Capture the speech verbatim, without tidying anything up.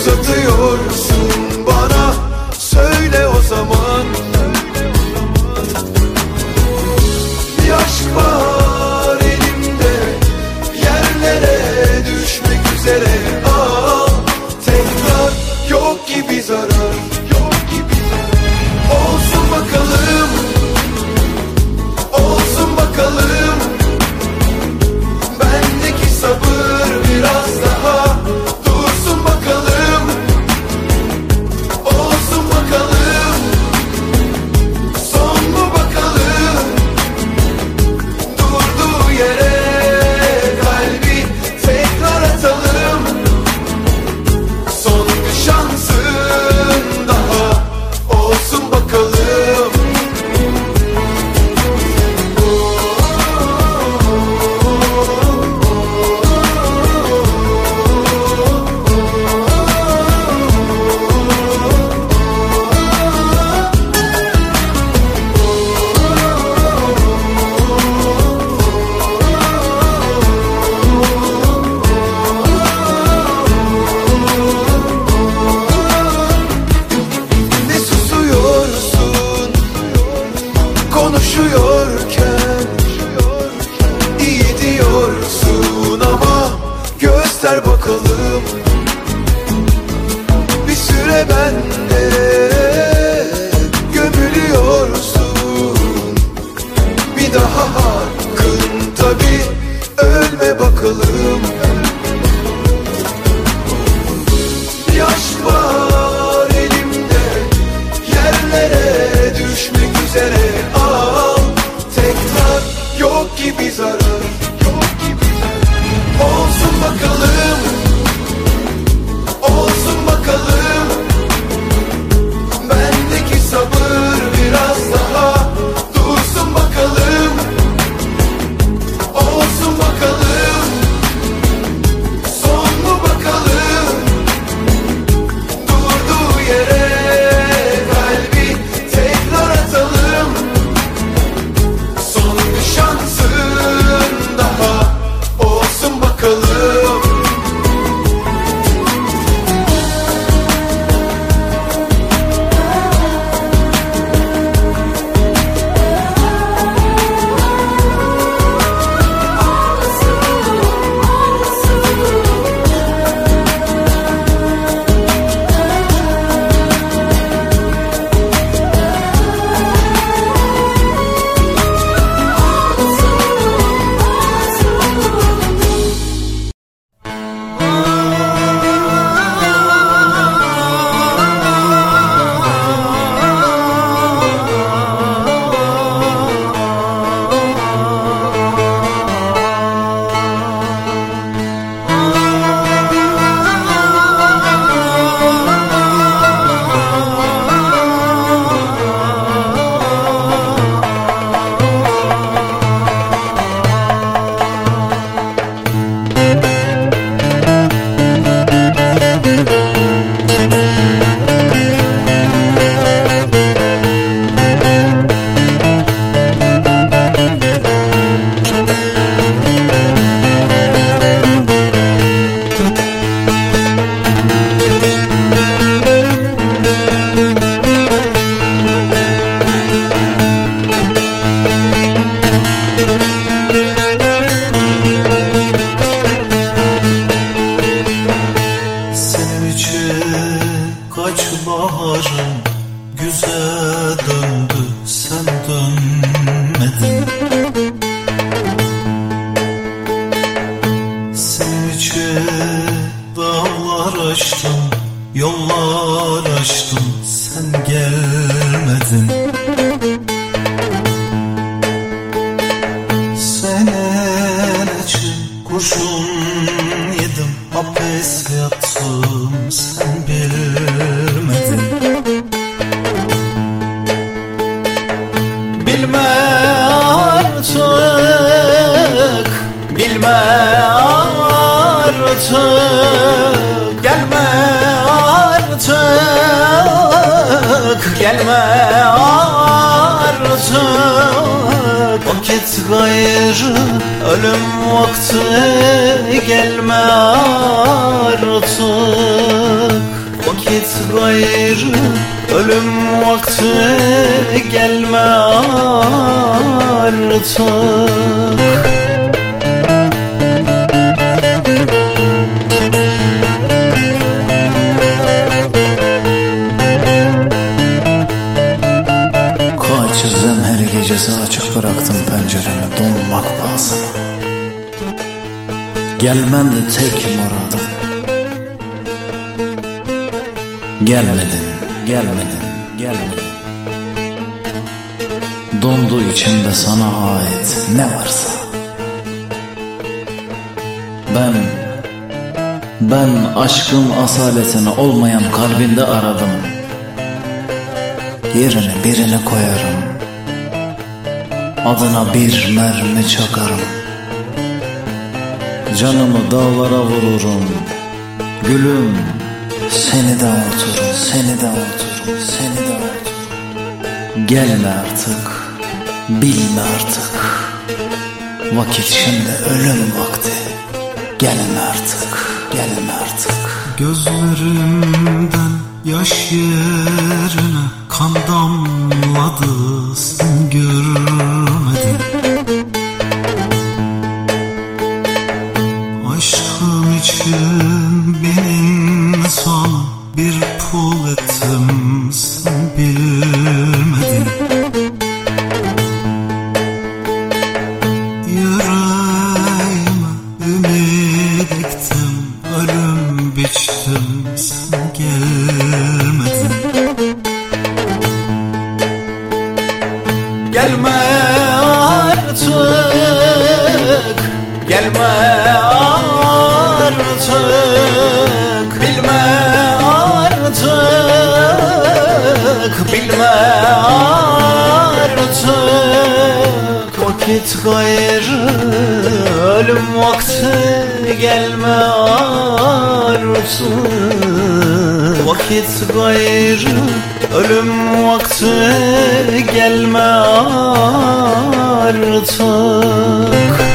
uzatıyorsun bana, söyle o zaman. Bir aşk var elimde, yerlere düşmek üzere. Al tekrar, yok gibi zarar, yok gibi zarar. Olsun bakalım, olsun bakalım. Bendeki sabır biraz daha dursun bakalım. Olsun bakalım, son mu bakalım. Durduğu yere kalbi tekrar atalım. Son bir şansın daha olsun bakalım. Ne susuyorsun konuşuyorken, iyi diyorsun ama göster bakalım. Bir süre bende gömülüyorsun, bir daha hakkın tabi, ölme bakalım. Bir aşk var elimde, yerlere düşmek üzere. Al tekrar, yok gibi zarar, yok gibi zarar. Olsun bakalım, olsun bakalım. Bendeki sabır biraz daha dursun bakalım. Olsun bakalım, son mu bakalım. Durduğu yere kalbi tekrar atalım. Son bir şansın daha olsun bakalım. Senin için kaç baharım güzel döndü, sen dönmedin. Senin için dağlar aştım, yollar aştım, sen gelmedin. Senin için kurşun yedim, hapis yattım, sen bilmedin. Bilme artık, bilme artık, gelme artık, gelme artık. Vakit gayrı, ölüm vakti, gelme artık. gayrı ölüm vakti gelme artık. Kaçırdım her gecesi, açık bıraktım penceremi donmak pahasına. Gelmen de tek muradım. Gelmedin, gelmedin, gelmedin. Dondu içimde sana ait ne varsa. Ben, ben aşkın asaletini olmayan kalbinde aradım. Yerine birini koyarım, adına bir mermi çakarım. Canımı dağlara vururum, gülüm seni de unuturum, seni de unuturum, seni de unuturum. Gelme artık, bilme artık, vakit şimdi ölüm vakti. Gelme artık, gelme artık. Gözlerimden yaş yerine kan damladı, sen görmedin. Aşkım için benim sana bir pul ettim, sen bilmedin. Yüreğime ümit ektim, ölüm biçtim, sen gelmedin. Gelme artık, gelme artık, bilme artık, bilme artık. Vakit gayrı ölüm vakti gelme artık. Vakit gayrı ölüm vakti gelme artık.